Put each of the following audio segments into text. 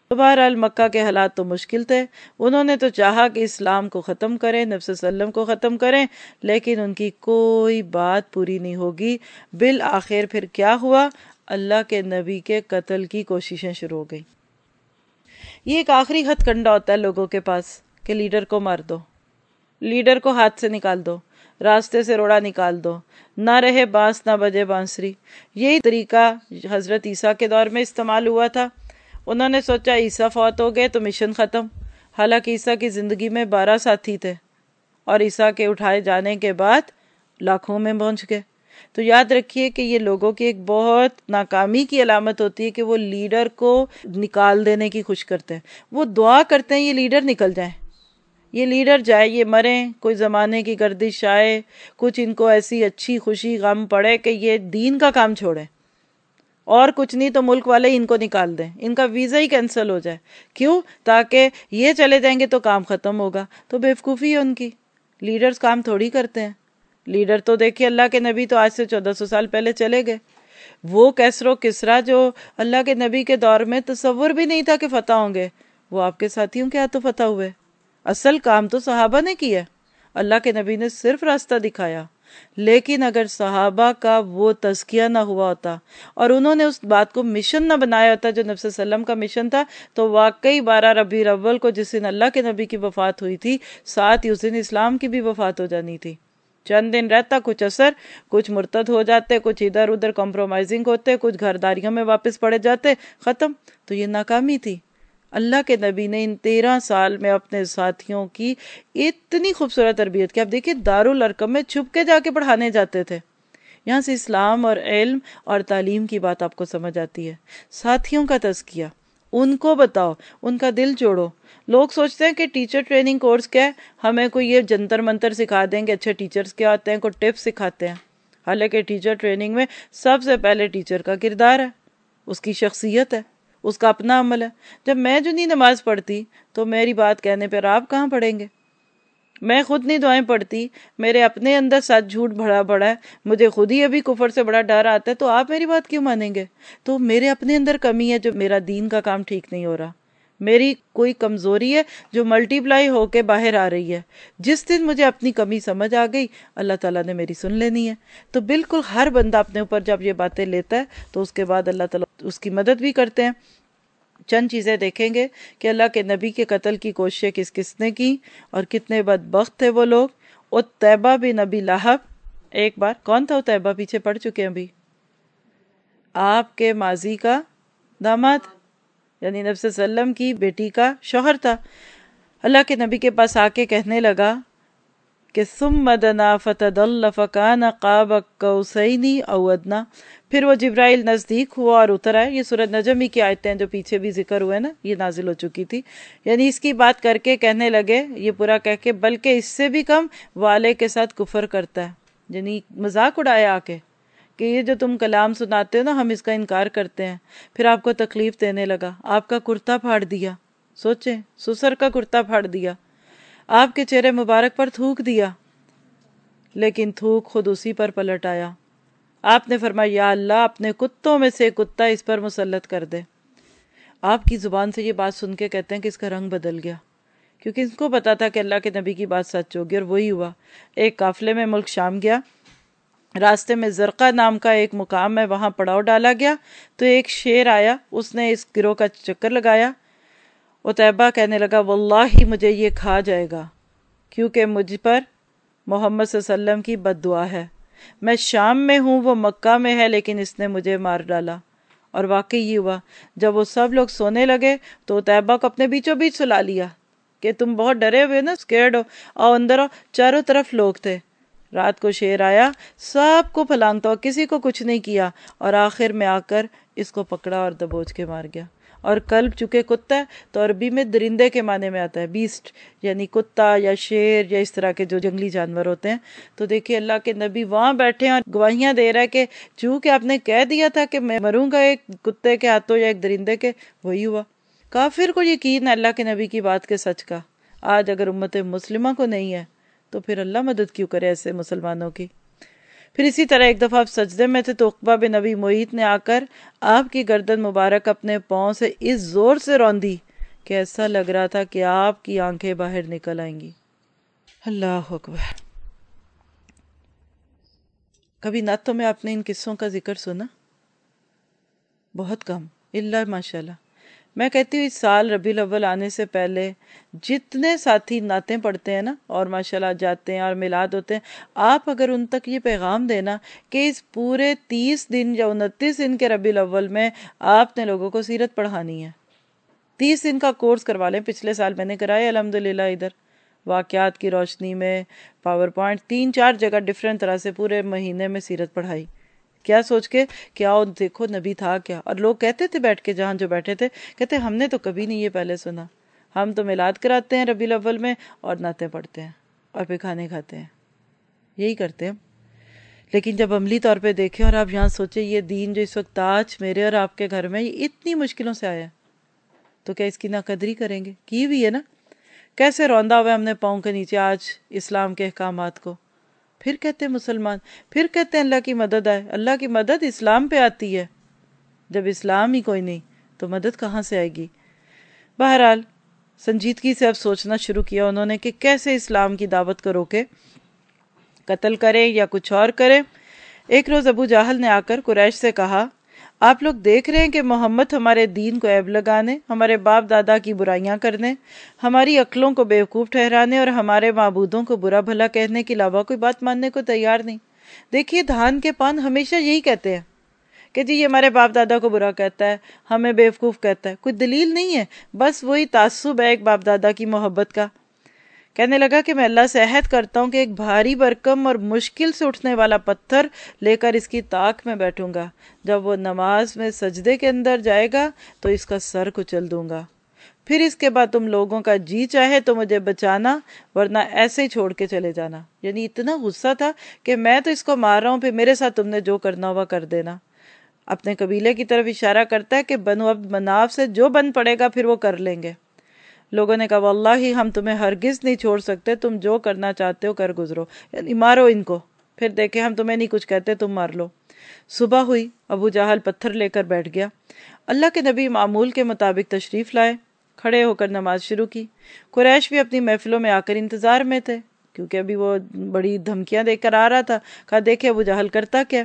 تو بہرحال مکہ کے حالات تو مشکل تھے، انہوں نے تو چاہا کہ اسلام کو ختم کریں، نبی صلی اللہ علیہ وسلم کو ختم کریں، لیکن ان کی کوئی بات پوری نہیں ہوگی۔ بالآخر پھر کیا ہوا؟ اللہ کے نبی کے قتل کی کوششیں شروع ہو گئی۔ یہ ایک آخری ہتھ کنڈا ہوتا ہے لوگوں کے پاس کہ لیڈر کو مار دو، لیڈر کو ہاتھ سے نکال دو، راستے سے روڑا نکال دو، نہ رہے بانس نہ بجے بانسری۔ یہی طریقہ حضرت عیسیٰ کے دور میں استعمال ہوا تھا۔ انہوں نے سوچا عیسیٰ فوت ہو گئے تو مشن ختم، حالانکہ عیسیٰ کی زندگی میں 12 ساتھی تھے اور عیسیٰ کے اٹھائے جانے کے بعد لاکھوں میں پہنچ گئے۔ تو یاد رکھیے کہ یہ لوگوں کی ایک بہت ناکامی کی علامت ہوتی ہے کہ وہ لیڈر کو نکال دینے کی کوشش کرتے ہیں، وہ دعا کرتے ہیں یہ لیڈر نکل جائیں، یہ لیڈر جائے، یہ مریں، کوئی زمانے کی گردش آئے، کچھ ان کو ایسی اچھی خوشی غم پڑے کہ یہ دین کا کام چھوڑیں، اور کچھ نہیں تو ملک والے ان کو نکال دیں، ان کا ویزا ہی کینسل ہو جائے۔ کیوں؟ تاکہ یہ چلے جائیں گے تو کام ختم ہوگا۔ تو بیوقوفی ہے ان کی، لیڈرز کام تھوڑی کرتے ہیں۔ لیڈر تو دیکھیے اللہ کے نبی تو آج سے 1400 سال پہلے چلے گئے، وہ کیسر و کسرا جو اللہ کے نبی کے دور میں تصور بھی نہیں تھا کہ فتح ہوں گے، وہ آپ کے ساتھیوں کے ہاتھوں فتح ہوئے۔ اصل کام تو صحابہ نے کیا، اللہ کے نبی نے صرف راستہ دکھایا۔ لیکن اگر صحابہ کا وہ تزکیہ نہ ہوا ہوتا اور انہوں نے اس بات کو مشن نہ بنایا ہوتا جو نبی صلی اللہ علیہ وسلم کا مشن تھا، تو واقعی 12 ربیع الاول کو جس دن اللہ کے نبی کی وفات ہوئی تھی، ساتھ ہی اس دن اسلام کی بھی وفات ہو جانی تھی۔ چند دن رہتا کچھ اثر، کچھ مرتد ہو جاتے، کچھ ادھر ادھر کمپرومائزنگ ہوتے، کچھ گھرداریوں میں واپس پڑے جاتے، ختم۔ تو یہ ناکامی تھی۔ اللہ کے نبی نے ان 13 سال میں اپنے ساتھیوں کی اتنی خوبصورت تربیت کی۔ اب دیکھیے دارالارقم میں چھپ کے جا کے پڑھانے جاتے تھے۔ یہاں سے اسلام اور علم اور تعلیم کی بات آپ کو سمجھ آتی ہے۔ ساتھیوں کا تزکیہ، ان کو بتاؤ، ان کا دل جوڑو۔ لوگ سوچتے ہیں کہ ٹیچر ٹریننگ کورس کیا ہے، ہمیں کوئی یہ جنتر منتر سکھا دیں گے، اچھے ٹیچرز کیا ہوتے ہیں، کوئی ٹپس سکھاتے ہیں۔ حالانکہ ٹیچر ٹریننگ میں سب سے پہلے ٹیچر کا کردار ہے، اس کی شخصیت ہے، اس کا اپنا عمل ہے۔ جب میں جو نہیں نماز پڑھتی تو میری بات کہنے پر آپ کہاں پڑھیں گے؟ میں خود نہیں دعائیں پڑھتی، میرے اپنے اندر سچ جھوٹ بھرا پڑا ہے، مجھے خود ہی ابھی کفر سے بڑا ڈر آتا ہے، تو آپ میری بات کیوں مانیں گے؟ تو میرے اپنے اندر کمی ہے جو میرا دین کا کام ٹھیک نہیں ہو رہا، میری کوئی کمزوری ہے جو ملٹی پلائی ہو کے باہر آ رہی ہے۔ جس دن مجھے اپنی کمی سمجھ آ گئی، اللہ تعالیٰ نے میری سن لینی ہے۔ تو بالکل ہر بندہ اپنے اوپر جب یہ باتیں لیتا ہے تو اس کے بعد اللہ تعالیٰ اس کی مدد بھی کرتے ہیں۔ چند چیزیں دیکھیں گے کہ اللہ کے نبی کے قتل کی کوششیں کس کس نے کی اور کتنے بدبخت تھے وہ لوگ۔ عتیبہ بن ابی لہب، ایک بار کون تھا عتیبہ؟ پیچھے پڑھ چکے ہیں ابھی، آپ کے ماضی کا داماد، یعنی نبی صلی اللہ علیہ وسلم کی بیٹی کا شوہر تھا۔ اللہ کے نبی کے پاس آ کے کہنے لگا کہ ثم دنا فتدل فکان قاب قوسین او ادنی، پھر وہ جبرائیل نزدیک ہوا اور اتر آئے۔ یہ سورۃ نجم ہی کی آیتیں جو پیچھے بھی ذکر ہوئے نا، یہ نازل ہو چکی تھی۔ یعنی اس کی بات کر کے کہنے لگے، یہ پورا کہہ کے، بلکہ اس سے بھی کم والے کے ساتھ کفر کرتا ہے، یعنی مذاق اڑایا آ کے کہ یہ جو تم کلام سناتے ہو نا، ہم اس کا انکار کرتے ہیں۔ پھر آپ کو تکلیف دینے لگا، آپ کا کرتا پھاڑ دیا، سوچیں، سسر کا کرتا پھاڑ دیا، آپ کے چہرے مبارک پر تھوک دیا، لیکن تھوک خود اسی پر پلٹ آیا۔ آپ نے فرمایا یا اللہ اپنے کتوں میں سے کتا اس پر مسلط کر دے۔ آپ کی زبان سے یہ بات سن کے کہتے ہیں کہ اس کا رنگ بدل گیا، کیونکہ اس کو پتا تھا کہ اللہ کے نبی کی بات سچ ہوگی، اور وہی ہوا۔ ایک قافلے میں ملک شام گیا، راستے میں زرقہ نام کا ایک مقام ہے، وہاں پڑاؤ ڈالا گیا، تو ایک شیر آیا، اس نے اس گروہ کا چکر لگایا۔ عتیبہ کہنے لگا واللہ مجھے یہ کھا جائے گا، کیونکہ مجھ پر محمد صلی اللہ علیہ وسلم کی بد دعا ہے، میں شام میں ہوں، وہ مکہ میں ہے، لیکن اس نے مجھے مار ڈالا۔ اور واقعی یہ ہوا، جب وہ سب لوگ سونے لگے تو عتیبہ کو اپنے بیچوں بیچ سلا لیا کہ تم بہت ڈرے ہوئے نا، سکیئرڈ ہو، آؤ اندر آؤ۔ چاروں طرف لوگ تھے۔ رات کو شیر آیا، سب کو پھلانگتا ہوا، کسی کو کچھ نہیں کیا، اور آخر میں آ کر اس کو پکڑا اور دبوچ کے مار گیا۔ اور کلب چونکہ کتا ہے تو عربی میں درندے کے معنی میں آتا ہے، بیسٹ، یعنی کتا یا شیر یا اس طرح کے جو جنگلی جانور ہوتے ہیں۔ تو دیکھیے اللہ کے نبی وہاں بیٹھے ہیں اور گواہیاں دے رہا ہے کہ چونکہ آپ نے کہہ دیا تھا کہ میں مروں گا ایک کتے کے ہاتھوں یا ایک درندے کے، وہی ہوا۔ کافر کو یقین ہے اللہ کے نبی کی بات کے سچ کا، آج اگر امت مسلمہ کو نہیں ہے تو پھر اللہ مدد کیوں کرے ایسے مسلمانوں کی۔ پھر اسی طرح ایک دفعہ آپ سجدے میں تھے تو عقبہ بن ابی معیط نے آ کر آپ کی گردن مبارک اپنے پاؤں سے اس زور سے روندی کہ ایسا لگ رہا تھا کہ آپ کی آنکھیں باہر نکل آئیں گی۔ اللہ اکبر۔ کبھی نعتوں میں آپ نے ان قصوں کا ذکر سنا؟ بہت کم، الا ماشاءاللہ۔ میں کہتی ہوں اس سال ربیع الاول آنے سے پہلے جتنے ساتھی نعتیں پڑھتے ہیں نا اور ماشاءاللہ جاتے ہیں اور میلاد ہوتے ہیں، آپ اگر ان تک یہ پیغام دینا کہ اس پورے 30 دن یا 29 دن کے ربیع الاول میں آپ نے لوگوں کو سیرت پڑھانی ہے، 30 دن کا کورس کروا لیں۔ پچھلے سال میں نے کرایا الحمدللہ، ادھر واقعات کی روشنی میں پاور پوائنٹ 3-4 جگہ ڈیفرنٹ طرح سے پورے مہینے میں سیرت پڑھائی، کیا سوچ کے کہ آؤ دیکھو نبی تھا کیا۔ اور لوگ کہتے تھے بیٹھ کے، جہاں جو بیٹھے تھے، کہتے ہم نے تو کبھی نہیں یہ پہلے سنا، ہم تو میلاد کراتے ہیں ربیع الاول میں اور نعتیں پڑھتے ہیں اور پھر کھانے کھاتے ہیں، یہی کرتے ہیں۔ لیکن جب عملی طور پہ دیکھیں اور آپ یہاں سوچیں یہ دین جو اس وقت آج میرے اور آپ کے گھر میں یہ اتنی مشکلوں سے آیا تو کیا اس کی ناقدری کریں گے؟ کی بھی ہے نا، کیسے روندا ہوا ہے ہم نے پاؤں کے نیچے آج اسلام کے احکامات کو۔ پھر کہتے ہیں مسلمان، پھر کہتے ہیں اللہ کی مدد آئے۔ اللہ کی مدد اسلام پہ آتی ہے، جب اسلام ہی کوئی نہیں تو مدد کہاں سے آئے گی؟ بہرحال سنجیدگی سے اب سوچنا شروع کیا انہوں نے کہ کیسے اسلام کی دعوت کو روکے، قتل کرے یا کچھ اور کرے۔ ایک روز ابو جہل نے آ کر قریش سے کہا، آپ لوگ دیکھ رہے ہیں کہ محمد ہمارے دین کو عیب لگانے، ہمارے باپ دادا کی برائیاں کرنے، ہماری عقلوں کو بیوقوف ٹھہرانے اور ہمارے معبودوں کو برا بھلا کہنے کے علاوہ کوئی بات ماننے کو تیار نہیں۔ دیکھیے دھان کے پان ہمیشہ یہی کہتے ہیں کہ جی یہ ہمارے باپ دادا کو برا کہتا ہے، ہمیں بیوقوف کہتا ہے، کوئی دلیل نہیں ہے، بس وہی تعصب ہے ایک باپ دادا کی محبت کا۔ کہنے لگا کہ میں اللہ سے عہد کرتا ہوں کہ ایک بھاری بھرکم اور مشکل سے اٹھنے والا پتھر لے کر اس کی طاق میں بیٹھوں گا، جب وہ نماز میں سجدے کے اندر جائے گا تو اس کا سر کچل دوں گا، پھر اس کے بعد تم لوگوں کا جی چاہے تو مجھے بچانا ورنہ ایسے ہی چھوڑ کے چلے جانا۔ یعنی اتنا غصہ تھا کہ میں تو اس کو مار رہا ہوں، پھر میرے ساتھ تم نے جو کرنا ہوا کر دینا۔ اپنے قبیلے کی طرف اشارہ کرتا ہے کہ بنو عبد مناف سے جو بن پڑے گا پھر وہ کر لیں گے۔ لوگوں نے کہا واللہ ہم تمہیں ہرگز نہیں چھوڑ سکتے، تم جو کرنا چاہتے ہو کر گزرو، یعنی مارو ان کو، پھر دیکھیں ہم تمہیں نہیں کچھ کہتے، تم مار لو۔ صبح ہوئی، ابو جہل پتھر لے کر بیٹھ گیا۔ اللہ کے نبی معمول کے مطابق تشریف لائے، کھڑے ہو کر نماز شروع کی۔ قریش بھی اپنی محفلوں میں آ کر انتظار میں تھے کیونکہ ابھی وہ بڑی دھمکیاں دے کر آ رہا تھا۔ کہا دیکھے ابو جہل کرتا کیا۔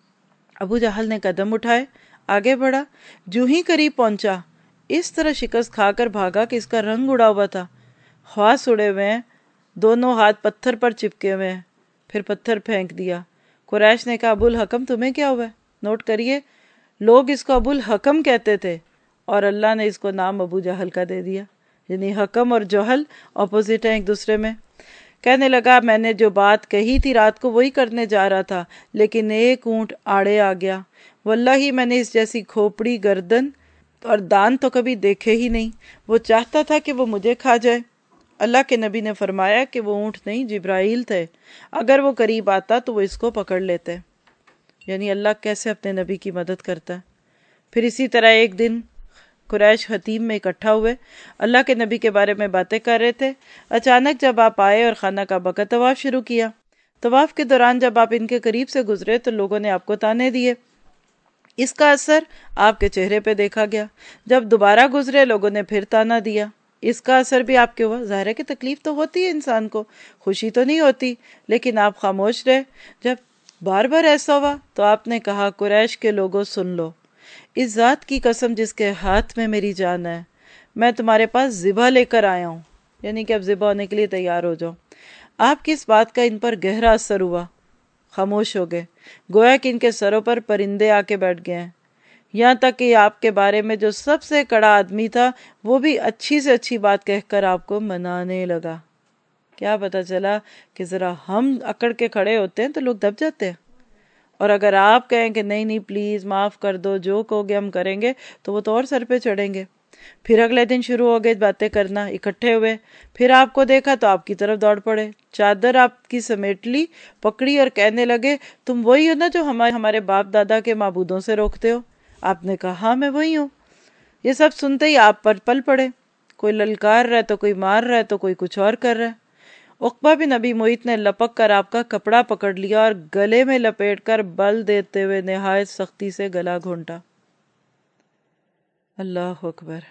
ابو جہل نے قدم اٹھائے، آگے بڑھا، جو ہی قریب پہنچا اس طرح شکست کھا کر بھاگا کہ اس کا رنگ اڑا ہوا تھا، خواص اڑے ہوئے ہیں، دونوں ہاتھ پتھر پر چپکے ہوئے ہیں۔ پھر پتھر پھینک دیا۔ قریش نے کہا ابو الحکم تمہیں کیا ہوا ہے؟ نوٹ کریے، لوگ اس کو ابو الحکم کہتے تھے اور اللہ نے اس کو نام ابو جہل کا دے دیا، یعنی حکم اور جہل اپوزٹ ہیں ایک دوسرے میں۔ کہنے لگا میں نے جو بات کہی تھی رات کو وہی کرنے جا رہا تھا، لیکن ایک اونٹ آڑے آ گیا، واللہ میں نے اس جیسی کھوپڑی گردن اور دان تو کبھی دیکھے ہی نہیں، وہ چاہتا تھا کہ وہ مجھے کھا جائے۔ اللہ کے نبی نے فرمایا کہ وہ اونٹ نہیں جبرائیل تھے، اگر وہ قریب آتا تو وہ اس کو پکڑ لیتے۔ یعنی اللہ کیسے اپنے نبی کی مدد کرتا ہے۔ پھر اسی طرح ایک دن قریش حتیم میں اکٹھا ہوئے، اللہ کے نبی کے بارے میں باتیں کر رہے تھے۔ اچانک جب آپ آئے اور خانہ کعبہ کا طواف شروع کیا، طواف کے دوران جب آپ ان کے قریب سے گزرے تو لوگوں نے آپ کو تانے دیے، اس کا اثر آپ کے چہرے پہ دیکھا گیا۔ جب دوبارہ گزرے لوگوں نے پھر تانا دیا، اس کا اثر بھی آپ کے ہوا۔ ظاہر ہے کہ تکلیف تو ہوتی ہے انسان کو، خوشی تو نہیں ہوتی، لیکن آپ خاموش رہے۔ جب بار بار ایسا ہوا تو آپ نے کہا قریش کے لوگوں سن لو، اس ذات کی قسم جس کے ہاتھ میں میری جان ہے، میں تمہارے پاس ذبح لے کر آیا ہوں، یعنی کہ اب ذبح ہونے کے لیے تیار ہو جاؤ۔ آپ کی اس بات کا ان پر گہرا اثر ہوا، خاموش ہو گئے، گویا کہ ان کے سروں پر پرندے آ کے بیٹھ گئے ہیں۔ یہاں تک کہ آپ کے بارے میں جو سب سے کڑا آدمی تھا وہ بھی اچھی سے اچھی بات کہہ کر آپ کو منانے لگا۔ کیا پتا چلا کہ ذرا ہم اکڑ کے کھڑے ہوتے ہیں تو لوگ دب جاتے ہیں، اور اگر آپ کہیں کہ نہیں نہیں پلیز معاف کر دو، جو کہو گے ہم کریں گے، تو وہ تو اور سر پہ چڑھیں گے۔ پھر اگلے دن شروع ہو گئے باتیں کرنا، اکٹھے ہوئے، پھر آپ کو دیکھا تو آپ کی طرف دوڑ پڑے، چادر آپ کی سمیٹ لی، پکڑی اور کہنے لگے تم وہی ہو نا جو ہمارے باپ دادا کے معبودوں سے روکتے ہو؟ آپ نے کہا ہاں میں وہی ہوں۔ یہ سب سنتے ہی آپ پر پل پڑے، کوئی للکار رہا ہے تو کوئی مار رہا ہے تو کوئی کچھ اور کر رہا ہے، عقبہ بن ابی معیط نے لپک کر آپ کا کپڑا پکڑ لیا اور گلے میں لپیٹ کر بل دیتے ہوئے نہایت سختی سے گلا گھونٹا۔ اللہ اکبر۔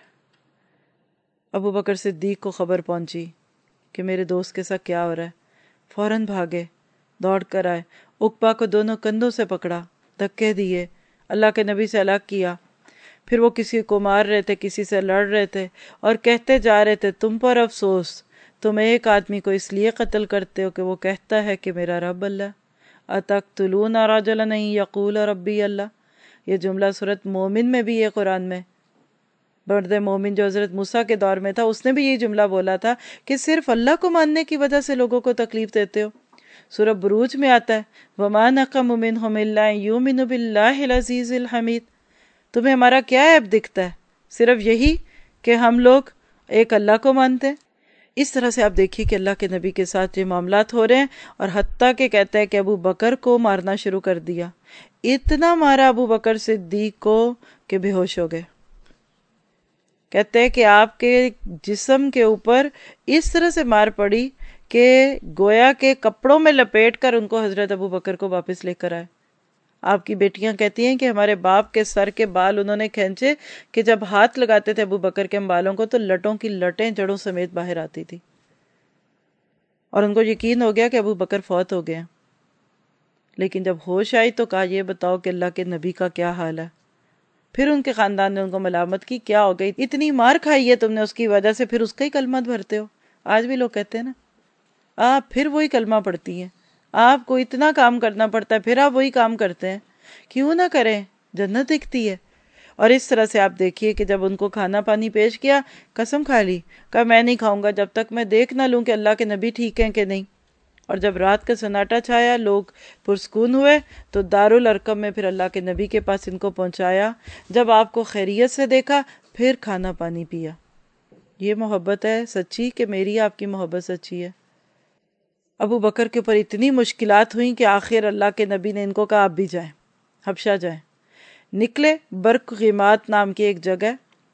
ابو بکر صدیق کو خبر پہنچی کہ میرے دوست کے ساتھ کیا ہو رہا ہے۔ فوراً بھاگے، دوڑ کر آئے، عقبہ کو دونوں کندھوں سے پکڑا، دھکے دیے، اللہ کے نبی سے الگ کیا۔ پھر وہ کسی کو مار رہے تھے، کسی سے لڑ رہے تھے اور کہتے جا رہے تھے تم پر افسوس، تم ایک آدمی کو اس لیے قتل کرتے ہو کہ وہ کہتا ہے کہ میرا رب اللہ۔ اتقتلون رجلا ان یقول ربی اللہ۔ یہ جملہ سورۃ مومن میں بھی ہے، قرآن میں۔ مرد مومن جو حضرت موسیٰ کے دور میں تھا، اس نے بھی یہی جملہ بولا تھا کہ صرف اللہ کو ماننے کی وجہ سے لوگوں کو تکلیف دیتے ہو۔ سورہ بروج میں آتا ہے وَمَا نَقَمُ مِنْهُمْ إِلَّا أَن يُؤْمِنُوا بِاللَّهِ الْعَزِيزِ الْحَمِيدِ۔ تمہیں ہمارا کیا عیب دکھتا ہے؟ صرف یہی کہ ہم لوگ ایک اللہ کو مانتے ہیں۔ اس طرح سے آپ دیکھیے کہ اللہ کے نبی کے ساتھ یہ معاملات ہو رہے ہیں، اور حتیٰ کہ کہتا ہے کہ ابو بکر کو مارنا شروع کر دیا۔ اتنا مارا ابو بکر صدیق کو کہ بے ہوش ہو گئے۔ کہتے ہیں کہ آپ کے جسم کے اوپر اس طرح سے مار پڑی کہ گویا کے کپڑوں میں لپیٹ کر ان کو حضرت ابو بکر کو واپس لے کر آئے۔ آپ کی بیٹیاں کہتی ہیں کہ ہمارے باپ کے سر کے بال انہوں نے کھینچے کہ جب ہاتھ لگاتے تھے ابو بکر کے بالوں کو تو لٹوں کی لٹیں جڑوں سمیت باہر آتی تھی، اور ان کو یقین ہو گیا کہ ابو بکر فوت ہو گئے۔ لیکن جب ہوش آئی تو کہا یہ بتاؤ کہ اللہ کے نبی کا کیا حال ہے؟ پھر ان کے خاندان نے ان کو ملامت کی، کیا ہو گئی، اتنی مار کھائی ہے تم نے اس کی وجہ سے، پھر اس کا ہی کلمہ بھرتے ہو۔ آج بھی لوگ کہتے ہیں نا، آپ پھر وہی کلمہ پڑھتی ہیں، آپ کو اتنا کام کرنا پڑتا ہے پھر آپ وہی کام کرتے ہیں، کیوں نہ کریں، جنت دکھتی ہے۔ اور اس طرح سے آپ دیکھیے کہ جب ان کو کھانا پانی پیش کیا، قسم کھا لی، کہا میں نہیں کھاؤں گا جب تک میں دیکھ نہ لوں کہ اللہ کے نبی ٹھیک ہیں کہ نہیں۔ اور جب رات کا سناٹا چھایا، لوگ پرسکون ہوئے، تو دارالارقم میں پھر اللہ کے نبی کے پاس ان کو پہنچایا۔ جب آپ کو خیریت سے دیکھا، پھر کھانا پانی پیا۔ یہ محبت ہے سچی کہ میری آپ کی محبت سچی ہے؟ ابو بکر کے اوپر اتنی مشکلات ہوئیں کہ آخر اللہ کے نبی نے ان کو کہا آپ بھی جائیں، حبشہ جائیں۔ نکلے، برق غیمات نام کی ایک جگہ،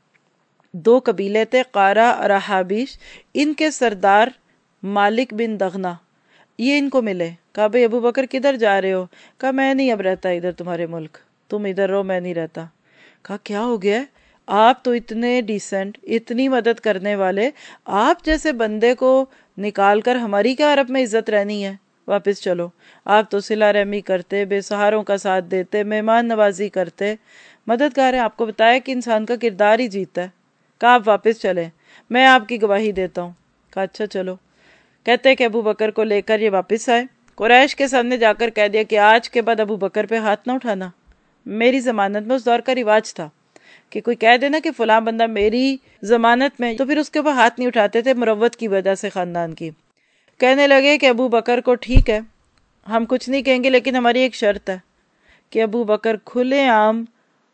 دو قبیلے تھے، قارہ اور احابیش۔ ان کے سردار مالک بن دغنہ یہ ان کو ملے، کہا بھئی ابو بکر کدھر جا رہے ہو؟ کہا میں نہیں اب رہتا ادھر تمہارے ملک، تم ادھر رہو، میں نہیں رہتا۔ کہا کیا ہو گیا ہے؟ آپ تو اتنے ڈیسنٹ، اتنی مدد کرنے والے، آپ جیسے بندے کو نکال کر ہماری کیا عرب میں عزت رہنی ہے؟ واپس چلو۔ آپ تو صلہ رحمی کرتے، بے سہاروں کا ساتھ دیتے، مہمان نوازی کرتے، مددگار ہیں۔ آپ کو بتایا کہ انسان کا کردار ہی جیتا ہے۔ کہا آپ واپس چلیں، میں آپ کی گواہی دیتا ہوں۔ کہا اچھا چلو۔ کہتے کہ ابو بکر کو لے کر یہ واپس آئے، قریش کے سامنے جا کر کہہ دیا کہ آج کے بعد ابو بکر پہ ہاتھ نہ اٹھانا۔ میری ضمانت میں، اس دور کا رواج تھا کہ کوئی کہہ دینا کہ فلاں بندہ میری ضمانت میں، تو پھر اس کے اوپر ہاتھ نہیں اٹھاتے تھے، مروت کی وجہ سے خاندان کی۔ کہنے لگے کہ ابو بکر کو ٹھیک ہے، ہم کچھ نہیں کہیں گے، لیکن ہماری ایک شرط ہے کہ ابو بکر کھلے عام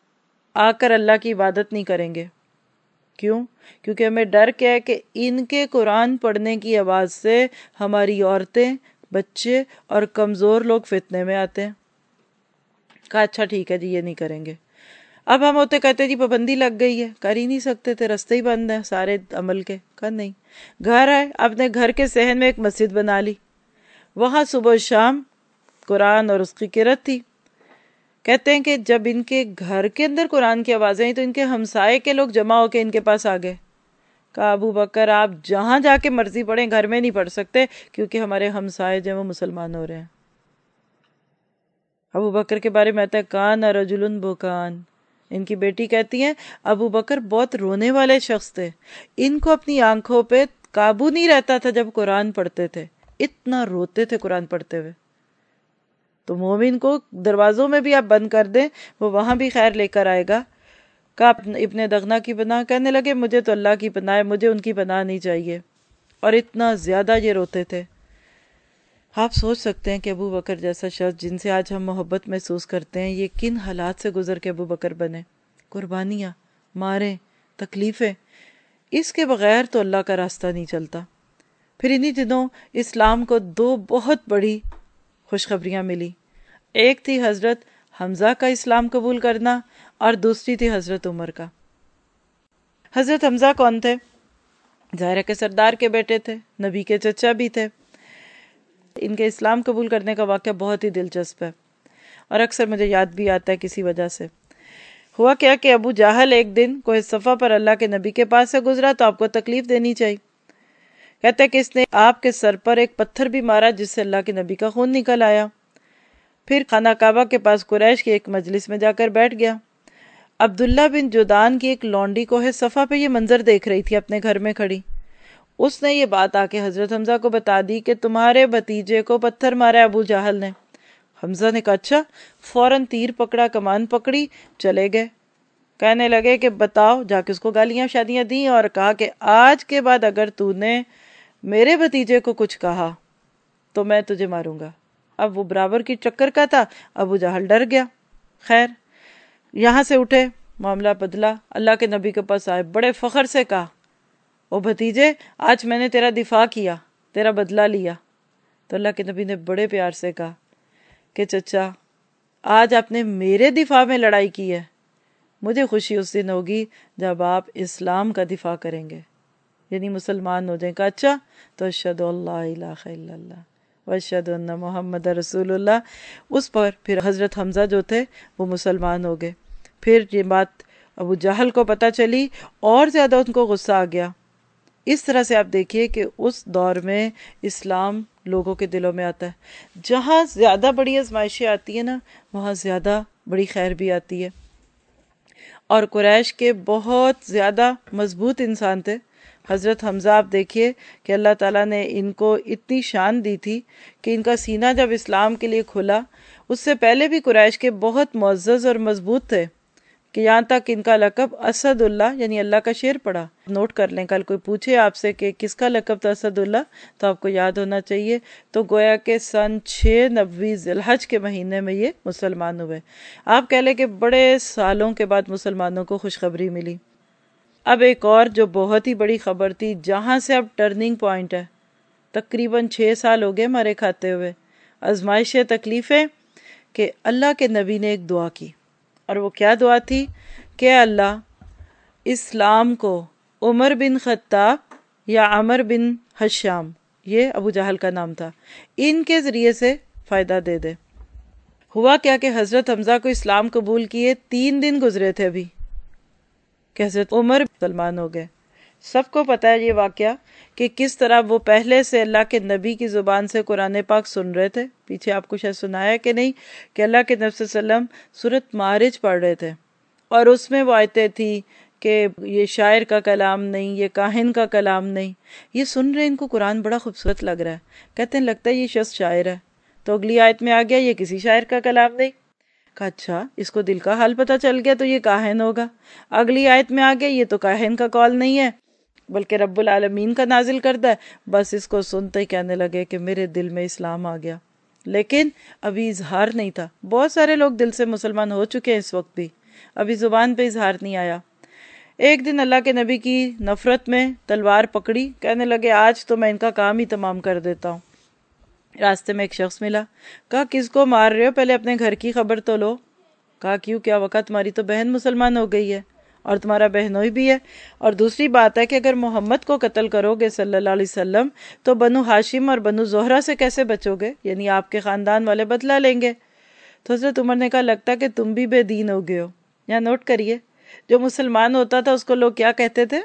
آ کر اللہ کی عبادت نہیں کریں گے۔ کیوں؟ کیونکہ ہمیں ڈر کیا ہے کہ ان کے قرآن پڑھنے کی آواز سے ہماری عورتیں، بچے اور کمزور لوگ فتنے میں آتے ہیں۔ کہا اچھا ٹھیک ہے جی، یہ نہیں کریں گے۔ اب ہم ہوتے کہتے جی پابندی لگ گئی ہے، کر ہی نہیں سکتے تھے، رستے ہی بند ہیں سارے عمل کے۔ کہا نہیں، گھر آئے، اپنے گھر کے صحن میں ایک مسجد بنا لی، وہاں صبح و شام قرآن اور اس کی قرأت تھی۔ کہتے ہیں کہ جب ان کے گھر کے اندر قرآن کی آوازیں آئیں تو ان کے ہمسائے کے لوگ جمع ہو کے ان کے پاس آ گئے۔ کہا ابو بکر آپ جہاں جا کے مرضی پڑھیں، گھر میں نہیں پڑھ سکتے کیونکہ ہمارے ہمسائے جو ہیں وہ مسلمان ہو رہے ہیں۔ ابو بکر کے بارے میں آتا ہے کان رجل بکان، ان کی بیٹی کہتی ہیں ابو بکر بہت رونے والے شخص تھے، ان کو اپنی آنکھوں پہ قابو نہیں رہتا تھا جب قرآن پڑھتے تھے، اتنا روتے تھے قرآن پڑھتے ہوئے۔ تو مومن کو دروازوں میں بھی آپ بند کر دیں، وہ وہاں بھی خیر لے کر آئے گا۔ کہا ابن دغنہ کی پناہ، کہنے لگے مجھے تو اللہ کی پناہ ہے، مجھے ان کی پناہ نہیں چاہیے، اور اتنا زیادہ یہ روتے تھے۔ آپ سوچ سکتے ہیں کہ ابو بکر جیسا شخص جن سے آج ہم محبت محسوس کرتے ہیں، یہ کن حالات سے گزر کے ابو بکر بنے، قربانیاں، ماریں، تکلیفیں، اس کے بغیر تو اللہ کا راستہ نہیں چلتا۔ پھر انہی دنوں اسلام کو دو بہت بڑی خوشخبریاں ملی، ایک تھی حضرت حمزہ کا اسلام قبول کرنا، اور دوسری تھی حضرت عمر کا۔ حضرت حمزہ کون تھے؟ ظاہر ہے کہ سردار کے بیٹے تھے، نبی کے چچا بھی تھے۔ ان کے اسلام قبول کرنے کا واقعہ بہت ہی دلچسپ ہے اور اکثر مجھے یاد بھی آتا ہے کسی وجہ سے۔ ہوا کیا کہ ابو جہل ایک دن کوہ صفا پر اللہ کے نبی کے پاس سے گزرا تو آپ کو تکلیف دینی چاہیے۔ کہتے ہیں کہ اس نے آپ کے سر پر ایک پتھر بھی مارا جس سے اللہ کے نبی کا خون نکل آیا۔ پھر خانہ کعبہ کے پاس قریش کی ایک مجلس میں جا کر بیٹھ گیا۔ عبداللہ بن جدان کی ایک لونڈی کوہ صفا پہ یہ منظر دیکھ رہی تھی اپنے گھر میں کھڑی۔ اس نے یہ بات آ کے حضرت حمزہ کو بتا دی کہ تمہارے بھتیجے کو پتھر مارا ابو جہل نے۔ حمزہ نے کہا اچھا، فوراً تیر پکڑا، کمان پکڑی، چلے گئے۔ کہنے لگے کہ بتاؤ، جا کے اس کو گالیاں شادیاں دیں اور کہا کہ آج کے بعد اگر تو نے میرے بھتیجے کو کچھ کہا تو میں تجھے ماروں گا۔ اب وہ برابر کی ٹکر کا تھا، ابو جہل ڈر گیا۔ خیر یہاں سے اٹھے، معاملہ بدلا، اللہ کے نبی کے پاس آئے، بڑے فخر سے کہا او بھتیجے، آج میں نے تیرا دفاع کیا، تیرا بدلہ لیا۔ تو اللہ کے نبی نے بڑے پیار سے کہا کہ چچا آج آپ نے میرے دفاع میں لڑائی کی ہے، مجھے خوشی اس دن ہوگی جب آپ اسلام کا دفاع کریں گے، یعنی مسلمان ہو جائیں۔ کہا اچھا، تو اشہد اللہ الہ الا اللہ واشہد ان محمد رسول اللہ۔ اس پر پھر حضرت حمزہ جو تھے وہ مسلمان ہو گئے۔ پھر یہ بات ابو جہل کو پتہ چلی اور زیادہ ان کو غصہ آ گیا۔ اس طرح سے آپ دیکھیے کہ اس دور میں اسلام لوگوں کے دلوں میں آتا ہے۔ جہاں زیادہ بڑی آزمائشیں آتی ہیں نا، وہاں زیادہ بڑی خیر بھی آتی ہے۔ اور قریش کے بہت زیادہ مضبوط انسان تھے۔ حضرت حمزہ آپ دیکھیے کہ اللہ تعالیٰ نے ان کو اتنی شان دی تھی کہ ان کا سینہ جب اسلام کے لیے کھلا، اس سے پہلے بھی قریش کے بہت معزز اور مضبوط تھے کہ یہاں تک ان کا لقب اسد اللہ یعنی اللہ کا شیر پڑا۔ نوٹ کر لیں، کل کوئی پوچھے آپ سے کہ کس کا لقب تھا اسد اللہ، تو آپ کو یاد ہونا چاہیے۔ تو گویا کہ سن 6 نبوی ذی الحج کے مہینے میں یہ مسلمان ہوئے۔ آپ کہہ لیں کہ بڑے سالوں کے بعد مسلمانوں کو خوشخبری ملی۔ اب ایک اور جو بہت ہی بڑی خبر تھی، جہاں سے اب ٹرننگ پوائنٹ ہے، تقریباً 6 سال ہو گئے ہمارے کھاتے ہوئے، آزمائشیں، تکلیفیں، کہ اللہ کے نبی نے ایک دعا کی۔ اور وہ کیا دعا تھی کہ اللہ اسلام کو عمر بن خطاب یا عمر بن حشام، یہ ابو جہل کا نام تھا، ان کے ذریعے سے فائدہ دے دے۔ ہوا کیا کہ حضرت حمزہ کو اسلام قبول کیے 3 دن گزرے تھے ابھی کہ حضرت عمر مسلمان ہو گئے۔ سب کو پتا ہے یہ واقعہ کہ کس طرح وہ پہلے سے اللہ کے نبی کی زبان سے قرآن پاک سن رہے تھے۔ پیچھے آپ کو شاید سنایا کہ نہیں کہ اللہ کے نبی صلی اللہ علیہ وسلم سورۃ معارج پڑھ رہے تھے اور اس میں وہ آیتیں تھی کہ یہ شاعر کا کلام نہیں، یہ کاہن کا کلام نہیں۔ یہ سن رہے، ان کو قرآن بڑا خوبصورت لگ رہا ہے، کہتے ہیں لگتا ہے یہ شخص شاعر ہے۔ تو اگلی آیت میں آ گیا یہ کسی شاعر کا کلام نہیں۔ کہا اچھا، اس کو دل کا حال پتہ چل گیا تو یہ کاہن ہوگا۔ اگلی آیت میں آ گیا یہ تو کاہن کا قول نہیں ہے بلکہ رب العالمین کا نازل کردہ ہے۔ بس اس کو سنتے ہی کہنے لگے کہ میرے دل میں اسلام آ گیا، لیکن ابھی اظہار نہیں تھا۔ بہت سارے لوگ دل سے مسلمان ہو چکے ہیں اس وقت بھی، ابھی زبان پہ اظہار نہیں آیا۔ ایک دن اللہ کے نبی کی نفرت میں تلوار پکڑی، کہنے لگے آج تو میں ان کا کام ہی تمام کر دیتا ہوں۔ راستے میں ایک شخص ملا، کہا کس کو مار رہے ہو، پہلے اپنے گھر کی خبر تو لو۔ کہا کیوں، کیا وقت، تمہاری تو بہن مسلمان ہو گئی ہے اور تمہارا بہنوئی بھی ہے، اور دوسری بات ہے کہ اگر محمد کو قتل کرو گے صلی اللہ علیہ وسلم تو بنو ہاشم اور بنو زہرہ سے کیسے بچو گے، یعنی آپ کے خاندان والے بدلہ لیں گے۔ تو حضرت عمر نے کہا لگتا کہ تم بھی بے دین ہو گئے ہو۔ یہاں نوٹ کریے، جو مسلمان ہوتا تھا اس کو لوگ کیا کہتے تھے،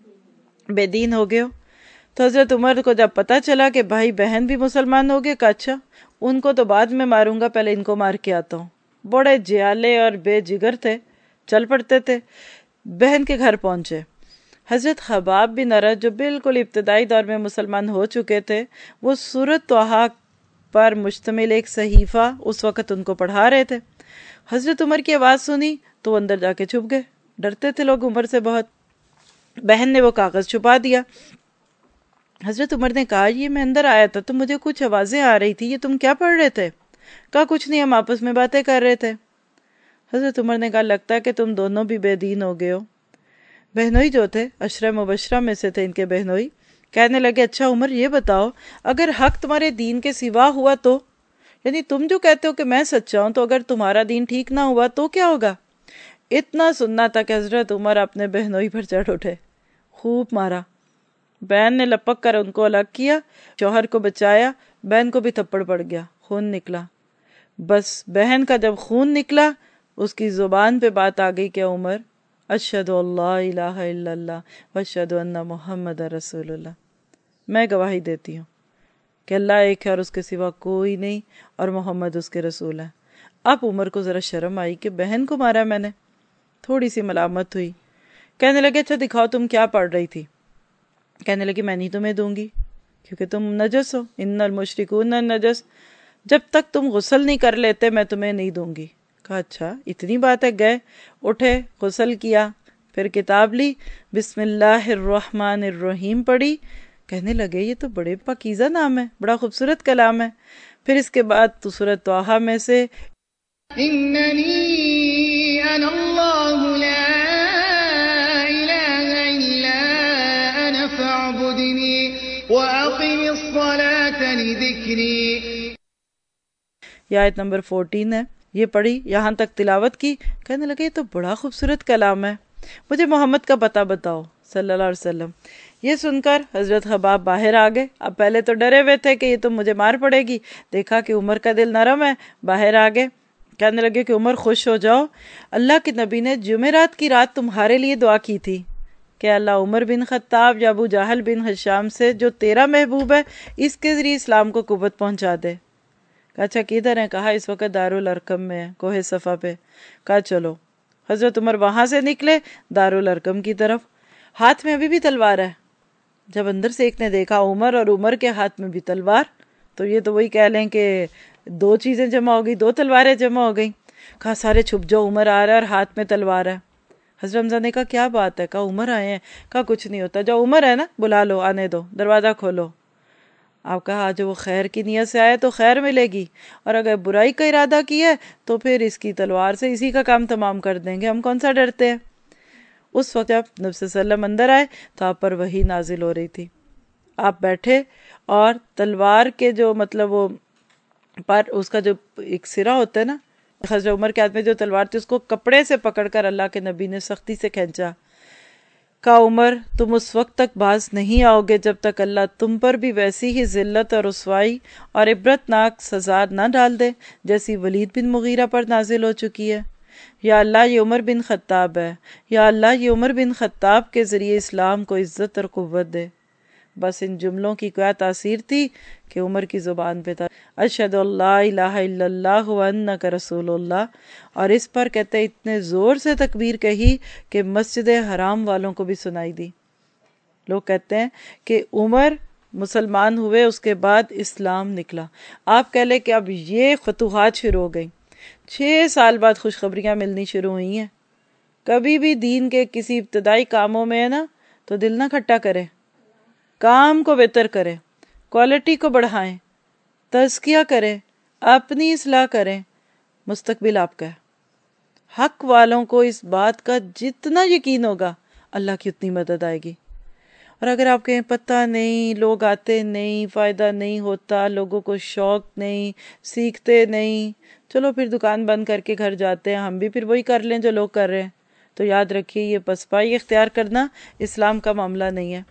بے دین ہو گئے ہو۔ تو حضرت عمر کو جب پتا چلا کہ بھائی بہن بھی مسلمان ہو گئے، کہا اچھا ان کو تو بعد میں ماروں گا، پہلے ان کو مار کے آتا ہوں۔ بڑے جیالے اور بے جگر تھے، چل پڑتے تھے، بہن کے گھر پہنچے۔ حضرت خباب بن ارد جو بالکل ابتدائی دور میں مسلمان ہو چکے تھے، وہ سورۃ طٰہٰ پر مشتمل ایک صحیفہ اس وقت ان کو پڑھا رہے تھے۔ حضرت عمر کی آواز سنی تو وہ اندر جا کے چھپ گئے، ڈرتے تھے لوگ عمر سے بہت۔ بہن نے وہ کاغذ چھپا دیا۔ حضرت عمر نے کہا یہ میں اندر آیا تھا تو مجھے کچھ آوازیں آ رہی تھی، یہ تم کیا پڑھ رہے تھے؟ کہا کچھ نہیں، ہم آپس میں باتیں کر رہے تھے۔ حضرت عمر نے کہا لگتا ہے کہ تم دونوں بھی بے دین ہو گئے ہو۔ بہنوئی جو تھے، عشرہ مبشرہ میں سے تھے ان کے بہنوئی، کہنے لگے اچھا عمر یہ بتاؤ اگر حق تمہارے دین کے سوا ہوا تو، یعنی تم جو کہتے ہو کہ میں سچا ہوں، تو اگر تمہارا دین ٹھیک نہ ہوا تو کیا ہوگا؟ اتنا سننا تھا کہ حضرت عمر اپنے بہنوئی پر چڑھ اٹھے، خوب مارا۔ بہن نے لپک کر ان کو الگ کیا، شوہر کو بچایا، بہن کو بھی تھپڑ پڑ گیا، خون نکلا. بس بہن کا جب خون نکلا اس کی زبان پہ بات آ گئی کہ عمر اشہد اللہ الہ الا اللہ واشہد ان محمد رسول اللہ، میں گواہی دیتی ہوں کہ اللہ ایک ہے اور اس کے سوا کوئی نہیں اور محمد اس کے رسول ہے. اب عمر کو ذرا شرم آئی کہ بہن کو مارا میں نے، تھوڑی سی ملامت ہوئی. کہنے لگے اچھا دکھاؤ تم کیا پڑھ رہی تھی. کہنے لگی میں نہیں تمہیں دوں گی کیونکہ تم نجس ہو، ان المشرکون نجس، جب تک تم غسل نہیں کر لیتے میں تمہیں نہیں دوں گی. کہا اچھا اتنی بات ہے. گئے، اٹھے، غسل کیا، پھر کتاب لی، بسم اللہ الرحمن الرحیم پڑھی. کہنے لگے یہ تو بڑے پاکیزہ نام ہے، بڑا خوبصورت کلام ہے. پھر اس کے بعد تو سورۃ طٰہٰ میں سے اننی انا اللہ لا الہ الا انا فاعبدنی واقم الصلاة لذکری، یہ آیت نمبر 14 ہے. یہ پڑھی، یہاں تک تلاوت کی. کہنے لگے یہ تو بڑا خوبصورت کلام ہے، مجھے محمد کا پتہ بتاؤ صلی اللہ علیہ وسلم. یہ سن کر حضرت خباب باہر آ گئے. اب پہلے تو ڈرے ہوئے تھے کہ یہ تو مجھے مار پڑے گی، دیکھا کہ عمر کا دل نرم ہے، باہر آ گئے. کہنے لگے کہ عمر خوش ہو جاؤ، اللہ کے نبی نے جمعرات کی رات تمہارے لیے دعا کی تھی کہ اللہ عمر بن خطاب یا ابو جہل بن ہشام سے جو تیرا محبوب ہے اس کے ذریعے اسلام کو قوت پہنچا دے. کہا اچھا کدھر ہے؟ کہا اس وقت دارالارقم میں ہے، کوہ صفا پہ. کہا چلو. حضرت عمر وہاں سے نکلے دارالارقم کی طرف، ہاتھ میں ابھی بھی تلوار ہے. جب اندر سے ایک نے دیکھا عمر اور عمر کے ہاتھ میں بھی تلوار، تو یہ تو وہی کہہ لیں کہ دو چیزیں جمع ہو گئی، دو تلواریں جمع ہو گئیں. کہا سارے چھپ جاؤ، عمر آ رہا ہے اور ہاتھ میں تلوار ہے. حضرت حمزہ نے کہا کیا بات ہے؟ کہا عمر آئے ہیں. کہا کچھ نہیں ہوتا، جو عمر ہے نا بلا لو، آنے دو، دروازہ کھولو. آپ کہا جو وہ خیر کی نیت سے آئے تو خیر ملے گی، اور اگر برائی کا ارادہ کیا ہے تو پھر اس کی تلوار سے اسی کا کام تمام کر دیں گے، ہم کون سا ڈرتے ہیں. اس وقت جب نبی صلی اللہ علیہ وسلم اندر آئے تو آپ پر وحی نازل ہو رہی تھی. آپ بیٹھے اور تلوار کے جو مطلب وہ پر اس کا جو ایک سرا ہوتا ہے نا، حضرت عمر کے ہاتھ میں جو تلوار تھی اس کو کپڑے سے پکڑ کر اللہ کے نبی نے سختی سے کھینچا. کہا عمر تم اس وقت تک باز نہیں آؤ گے جب تک اللہ تم پر بھی ویسی ہی ذلت اور رسوائی اور عبرتناک سزا نہ ڈال دے جیسی ولید بن مغیرہ پر نازل ہو چکی ہے. یا اللہ یہ عمر بن خطاب ہے، یا اللہ یہ عمر بن خطاب کے ذریعے اسلام کو عزت اور قوت دے. بس ان جملوں کی کیا تاثیر تھی کہ عمر کی زبان پہ تھا اشہد اللہ الہ الا اللہ وانک رسول اللہ، اور اس پر کہتے اتنے زور سے تکبیر کہی کہ مسجد حرام والوں کو بھی سنائی دی. لوگ کہتے ہیں کہ عمر مسلمان ہوئے، اس کے بعد اسلام نکلا. آپ کہہ لیں کہ اب یہ فتوحات شروع ہو گئیں، 6 سال بعد خوشخبریاں ملنی شروع ہوئی ہیں. کبھی بھی دین کے کسی ابتدائی کاموں میں ہے نا تو دل نہ کھٹا کرے، کام کو بہتر کریں، کوالٹی کو بڑھائیں، تزکیہ کریں، اپنی اصلاح کریں. مستقبل آپ کا ہے. حق والوں کو اس بات کا جتنا یقین ہوگا اللہ کی اتنی مدد آئے گی. اور اگر آپ کہیں پتہ نہیں، لوگ آتے نہیں، فائدہ نہیں ہوتا، لوگوں کو شوق نہیں، سیکھتے نہیں، چلو پھر دکان بند کر کے گھر جاتے ہیں، ہم بھی پھر وہی کر لیں جو لوگ کر رہے ہیں، تو یاد رکھیے یہ پسپائی اختیار کرنا اسلام کا معاملہ نہیں ہے.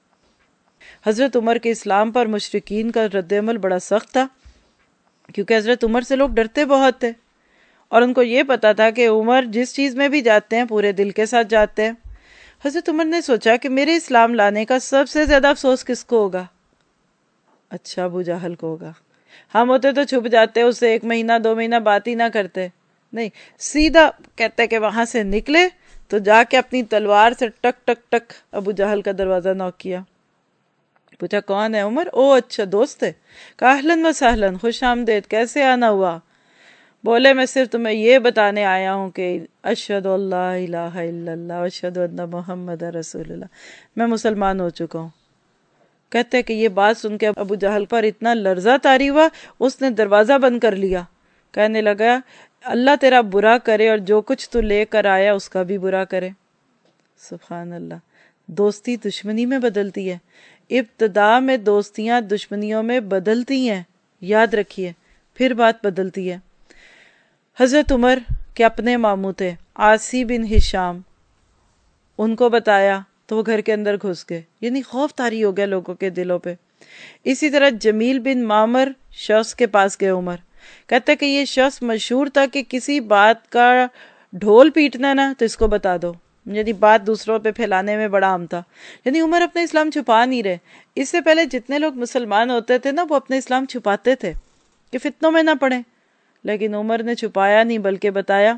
حضرت عمر کے اسلام پر مشرکین کا رد عمل بڑا سخت تھا، کیونکہ حضرت عمر سے لوگ ڈرتے بہت تھے، اور ان کو یہ پتا تھا کہ عمر جس چیز میں بھی جاتے ہیں پورے دل کے ساتھ جاتے ہیں. حضرت عمر نے سوچا کہ میرے اسلام لانے کا سب سے زیادہ افسوس کس کو ہوگا؟ اچھا ابو جہل کو ہوگا. ہم ہوتے تو چھپ جاتے، اس سے 1 مہینہ 2 مہینہ بات ہی نہ کرتے. نہیں، سیدھا کہتے کہ وہاں سے نکلے تو جا کے اپنی تلوار سے ٹک ٹک ٹک ابو جہل کا دروازہ نوک کیا. پوچھا کون ہے؟ عمر. او اچھا دوست ہے. کہا اہلاً و سہلاً، خوش آمدید، کیسے آنا ہوا؟ بولے میں صرف تمہیں یہ بتانے آیا ہوں کہ اشہد اللہ الہ الا اللہ اشہد ان محمد رسول اللہ، میں مسلمان ہو چکا ہوں. کہتے کہ یہ بات سن کے ابو جہل پر اتنا لرزہ طاری ہوا، اس نے دروازہ بند کر لیا. کہنے لگا اللہ تیرا برا کرے اور جو کچھ تو لے کر آیا اس کا بھی برا کرے. سبحان اللہ. دوستی دشمنی میں بدلتی ہے، ابتدا میں دوستیاں دشمنیوں میں بدلتی ہیں، یاد رکھیے، پھر بات بدلتی ہے. حضرت عمر کے اپنے ماموں تھے عاصی بن ہشام، ان کو بتایا تو وہ گھر کے اندر گھس گئے، یعنی خوف طاری ہو گیا لوگوں کے دلوں پہ. اسی طرح جمیل بن معمر شخص کے پاس گئے عمر، کہتا ہے کہ یہ شخص مشہور تھا کہ کسی بات کا ڈھول پیٹنا نا تو اس کو بتا دو، یعنی بات دوسروں پہ پھیلانے میں بڑا عام تھا. یعنی عمر اپنا اسلام چھپا نہیں رہے. اس سے پہلے جتنے لوگ مسلمان ہوتے تھے نا وہ اپنے اسلام چھپاتے تھے کہ فتنوں میں نہ پڑیں، لیکن عمر نے چھپایا نہیں بلکہ بتایا.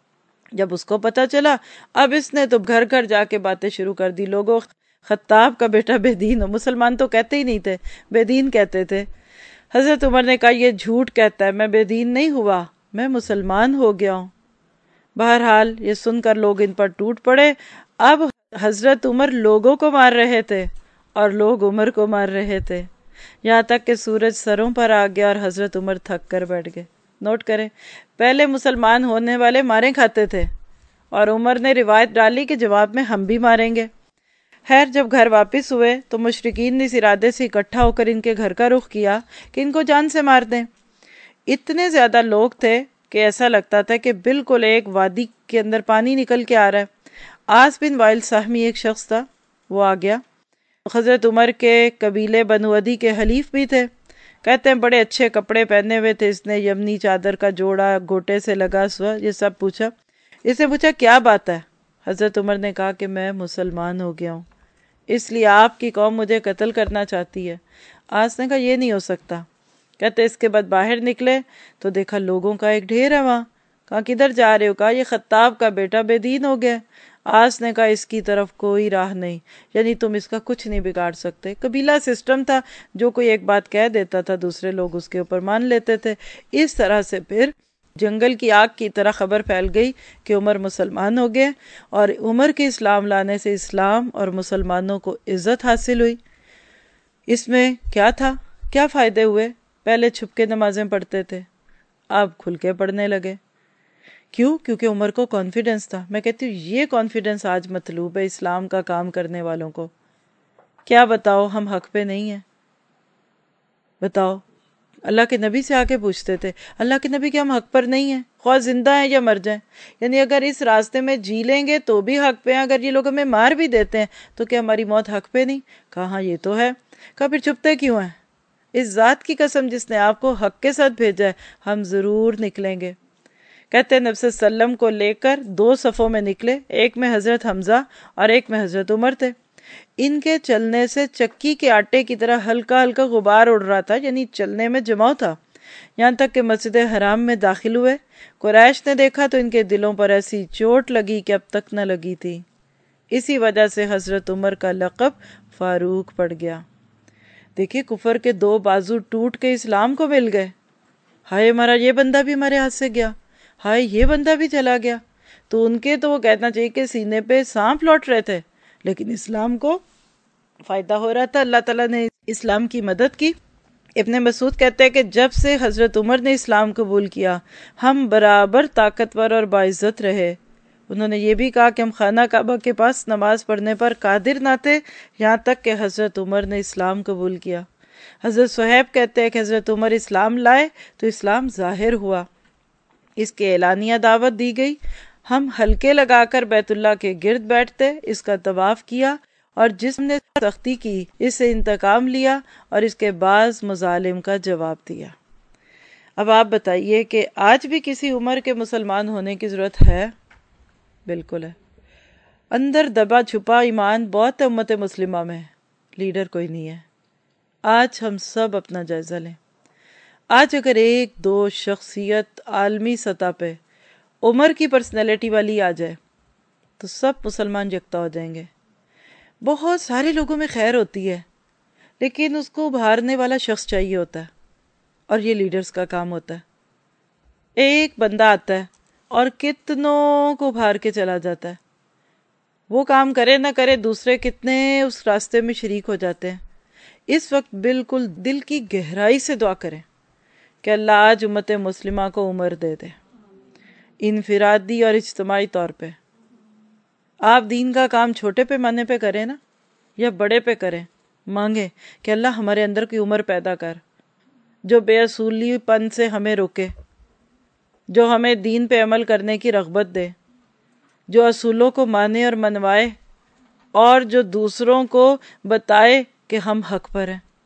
جب اس کو پتا چلا اب اس نے تو گھر گھر جا کے باتیں شروع کر دی. لوگوں خطاب کا بیٹا بے دین ہو، مسلمان تو کہتے ہی نہیں تھے، بے دین کہتے تھے. حضرت عمر نے کہا یہ جھوٹ کہتا ہے، میں بے دین نہیں ہوا، میں مسلمان ہو گیا ہوں. بہرحال یہ سن کر لوگ ان پر ٹوٹ پڑے. اب حضرت عمر لوگوں کو مار رہے تھے اور لوگ عمر کو مار رہے تھے، یہاں تک کہ سورج سروں پر آ گیا اور حضرت عمر تھک کر بیٹھ گئے. نوٹ کریں، پہلے مسلمان ہونے والے مارے کھاتے تھے اور عمر نے روایت ڈالی کہ جواب میں ہم بھی ماریں گے. خیر جب گھر واپس ہوئے تو مشرکین نے اس ارادے سے اکٹھا ہو کر ان کے گھر کا رخ کیا کہ ان کو جان سے مار دیں. اتنے زیادہ لوگ تھے کہ ایسا لگتا تھا کہ بالکل ایک وادی کے اندر پانی نکل کے آ رہا ہے. عاص بن وائل سہمی ایک شخص تھا، وہ آ گیا. حضرت عمر کے قبیلے بنو عدی کے حلیف بھی تھے. کہتے ہیں بڑے اچھے کپڑے پہنے ہوئے تھے، اس نے یمنی چادر کا جوڑا گھوٹے سے لگا ہوا یہ سب پوچھا. اس نے پوچھا کیا بات ہے؟ حضرت عمر نے کہا کہ میں مسلمان ہو گیا ہوں، اس لیے آپ کی قوم مجھے قتل کرنا چاہتی ہے. عاص نے کہا یہ نہیں ہو سکتا. کہتے اس کے بعد باہر نکلے تو دیکھا لوگوں کا ایک ڈھیر ہے وہاں. کہا کدھر جا رہے ہو؟ کہا یہ خطاب کا بیٹا بے دین ہو گیا. عاص نے کہا اس کی طرف کوئی راہ نہیں، یعنی تم اس کا کچھ نہیں بگاڑ سکتے. قبیلہ سسٹم تھا، جو کوئی ایک بات کہہ دیتا تھا دوسرے لوگ اس کے اوپر مان لیتے تھے. اس طرح سے پھر جنگل کی آگ کی طرح خبر پھیل گئی کہ عمر مسلمان ہو گئے، اور عمر کے اسلام لانے سے اسلام اور مسلمانوں کو عزت حاصل ہوئی. اس میں کیا تھا؟ کیا فائدے ہوئے؟ پہلے چھپ کے نمازیں پڑھتے تھے، اب کھل کے پڑھنے لگے. کیوں؟ کیونکہ عمر کو کانفیڈنس تھا. میں کہتی ہوں یہ کانفیڈنس آج مطلوب ہے اسلام کا کام کرنے والوں کو. کیا بتاؤ ہم حق پہ نہیں ہیں؟ بتاؤ. اللہ کے نبی سے آ کے پوچھتے تھے اللہ کے نبی کہ ہم حق پر نہیں ہیں، خواہ زندہ ہیں یا مر جائیں. یعنی اگر اس راستے میں جی لیں گے تو بھی حق پہ ہیں، اگر یہ لوگ ہمیں مار بھی دیتے ہیں تو کیا ہماری موت حق پہ نہیں؟ کہا ہاں یہ تو ہے. کہا پھر چھپتے کیوں ہیں؟ اس ذات کی قسم جس نے آپ کو حق کے ساتھ بھیجا ہے ہم ضرور نکلیں گے. کہتے ہیں نبی صلی اللہ علیہ وسلم کو لے کر 2 صفوں میں نکلے، ایک میں حضرت حمزہ اور ایک میں حضرت عمر تھے. ان کے چلنے سے چکی کے آٹے کی طرح ہلکا ہلکا غبار اڑ رہا تھا، یعنی چلنے میں جماؤ تھا. یہاں تک کہ مسجد حرام میں داخل ہوئے، قریش نے دیکھا تو ان کے دلوں پر ایسی چوٹ لگی کہ اب تک نہ لگی تھی. اسی وجہ سے حضرت عمر کا لقب فاروق پڑ گیا. دیکھیے کفر کے 2 بازو ٹوٹ کے اسلام کو مل گئے. ہائے ہمارا یہ بندہ بھی ہمارے ہاتھ سے گیا، ہائے یہ بندہ بھی چلا گیا. تو ان کے تو وہ کہنا چاہیے کہ سینے پہ سانپ لوٹ رہے تھے، لیکن اسلام کو فائدہ ہو رہا تھا. اللہ تعالیٰ نے اسلام کی مدد کی. ابن مسعود کہتے ہیں کہ جب سے حضرت عمر نے اسلام قبول کیا ہم برابر طاقتور اور باعزت رہے. انہوں نے یہ بھی کہا کہ ہم خانہ کعبہ کے پاس نماز پڑھنے پر قادر نہ تھے یہاں تک کہ حضرت عمر نے اسلام قبول کیا. حضرت صہیب کہتے ہیں کہ حضرت عمر اسلام لائے تو اسلام ظاہر ہوا، اس کے اعلانیہ دعوت دی گئی. ہم حلقے لگا کر بیت اللہ کے گرد بیٹھتے، اس کا طواف کیا، اور جس نے سختی کی اس سے انتقام لیا اور اس کے بعض مظالم کا جواب دیا. اب آپ بتائیے کہ آج بھی کسی عمر کے مسلمان ہونے کی ضرورت ہے؟ بالکل ہے. اندر دبا چھپا ایمان بہت ہے امت مسلمہ میں، لیڈر کوئی نہیں ہے. آج ہم سب اپنا جائزہ لیں. آج اگر 1-2 شخصیت عالمی سطح پہ عمر کی پرسنالٹی والی آ جائے تو سب مسلمان یکتا ہو جائیں گے. بہت سارے لوگوں میں خیر ہوتی ہے لیکن اس کو ابھارنے والا شخص چاہیے ہوتا ہے، اور یہ لیڈرز کا کام ہوتا ہے. ایک بندہ آتا ہے اور کتنوں کو ابھار کے چلا جاتا ہے. وہ کام کرے نہ کرے دوسرے کتنے اس راستے میں شریک ہو جاتے ہیں. اس وقت بالکل دل کی گہرائی سے دعا کریں کہ اللہ آج امت مسلمہ کو عمر دے دے، انفرادی اور اجتماعی طور پہ. آپ دین کا کام چھوٹے پیمانے پہ کریں نا یا بڑے پہ کریں، مانگیں کہ اللہ ہمارے اندر کی عمر پیدا کر جو بے اصولی پن سے ہمیں روکے، جو ہمیں دین پہ عمل کرنے کی رغبت دے، جو اصولوں کو مانے اور منوائے، اور جو دوسروں کو بتائے کہ ہم حق پر ہیں.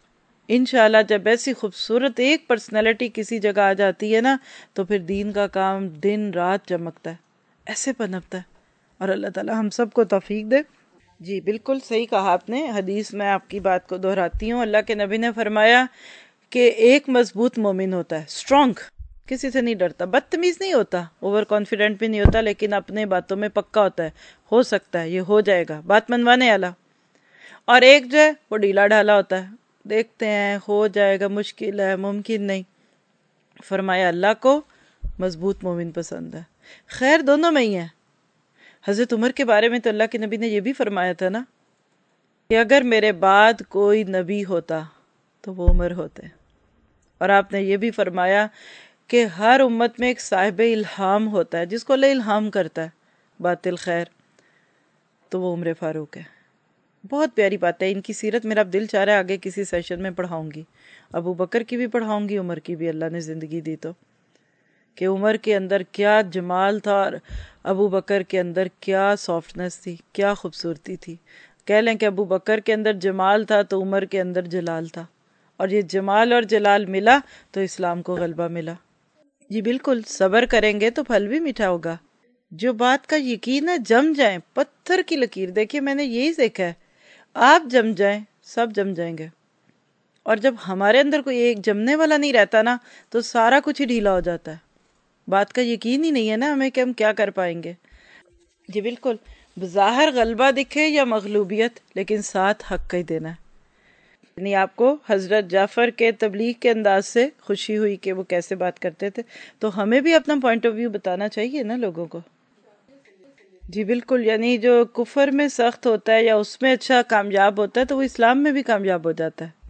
انشاءاللہ جب ایسی خوبصورت ایک پرسنالٹی کسی جگہ آ جاتی ہے نا تو پھر دین کا کام دن رات چمکتا ہے، ایسے پنپتا ہے، اور اللہ تعالی ہم سب کو توفیق دے۔ جی بالکل صحیح کہا آپ نے، حدیث میں آپ کی بات کو دہراتی ہوں، اللہ کے نبی نے فرمایا کہ ایک مضبوط مومن ہوتا ہے، اسٹرانگ، کسی سے نہیں ڈرتا، بدتمیز نہیں ہوتا، اوور کانفیڈنٹ بھی نہیں ہوتا، لیکن اپنے باتوں میں پکا ہوتا ہے، ہو سکتا ہے، یہ ہو جائے گا، بات منوانے والا۔ اور ایک جو ہے وہ ڈھیلا ڈھالا ہوتا ہے، دیکھتے ہیں ہو جائے گا، مشکل ہے، ممکن نہیں۔ فرمایا اللہ کو مضبوط مومن پسند ہے، خیر دونوں میں ہی ہے۔ حضرت عمر کے بارے میں تو اللہ کے نبی نے یہ بھی فرمایا تھا نا کہ اگر میرے بعد کوئی نبی ہوتا تو وہ عمر ہوتے، اور آپ نے یہ بھی فرمایا کہ ہر امت میں ایک صاحب الہام ہوتا ہے، جس کو اللہ الہام کرتا ہے باطل خیر، تو وہ عمر فاروق ہے۔ بہت پیاری بات ہے، ان کی سیرت میرا اب دل چاہ رہا ہے آگے کسی سیشن میں پڑھاؤں گی، ابو بکر کی بھی پڑھاؤں گی، عمر کی بھی، اللہ نے زندگی دی تو، کہ عمر کے اندر کیا جمال تھا اور ابو بکر کے اندر کیا سافٹنس تھی، کیا خوبصورتی تھی۔ کہہ لیں کہ ابو بکر کے اندر جمال تھا تو عمر کے اندر جلال تھا، اور یہ جمال اور جلال ملا تو اسلام کو غلبہ ملا۔ جی بالکل، صبر کریں گے تو پھل بھی میٹھا ہوگا۔ جو بات کا یقین ہے جم جائیں، پتھر کی لکیر، دیکھیے میں نے یہی دیکھا ہے، آپ جم جائیں سب جم جائیں گے، اور جب ہمارے اندر کوئی ایک جمنے والا نہیں رہتا نا تو سارا کچھ ہی ڈھیلا ہو جاتا ہے، بات کا یقین ہی نہیں ہے نا ہمیں کہ ہم کیا کر پائیں گے۔ جی بالکل، بظاہر غلبہ دکھے یا مغلوبیت، لیکن ساتھ حق کا ہی دینا ہے۔ یعنی آپ کو حضرت جعفر کے تبلیغ کے انداز سے خوشی ہوئی کہ وہ کیسے بات کرتے تھے، تو ہمیں بھی اپنا پوائنٹ آف ویو بتانا چاہیے نا لوگوں کو۔ جی بالکل، یعنی جو کفر میں سخت ہوتا ہے یا اس میں اچھا کامیاب ہوتا ہے تو وہ اسلام میں بھی کامیاب ہو جاتا ہے۔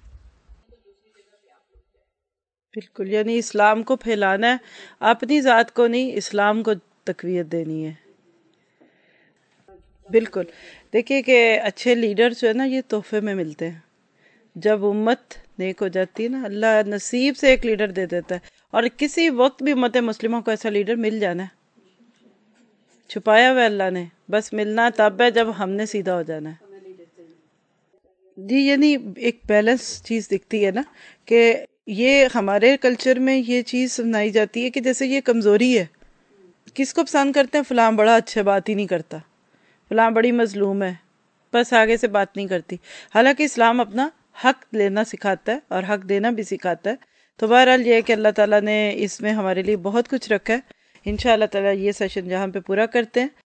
بالکل، یعنی اسلام کو پھیلانا ہے، اپنی ذات کو نہیں، اسلام کو تقویت دینی ہے۔ بالکل، دیکھیے کہ اچھے لیڈر جو ہے نا یہ تحفے میں ملتے ہیں، جب امت نیک ہو جاتی ہے نا اللہ نصیب سے ایک لیڈر دے دیتا ہے، اور کسی وقت بھی امت مسلمہ کو ایسا لیڈر مل جانا ہے، چھپایا ہوا اللہ نے، بس ملنا تب ہے جب ہم نے سیدھا ہو جانا ہے۔ جی یعنی ایک بیلنس چیز دکھتی ہے نا، کہ یہ ہمارے کلچر میں یہ چیز سمجھائی جاتی ہے کہ جیسے یہ کمزوری ہے، کس کو پسند کرتے ہیں، فلاں بڑا اچھا بات ہی نہیں کرتا، فلاں بڑی مظلوم ہے، بس آگے سے بات نہیں کرتی، حالانکہ اسلام اپنا حق لینا سکھاتا ہے اور حق دینا بھی سکھاتا ہے۔ تو بہرحال یہ ہے کہ اللہ تعالیٰ نے اس میں ہمارے لیے بہت کچھ رکھا ہے۔ انشاءاللہ تعالیٰ یہ سیشن جہاں پہ پورا کرتے ہیں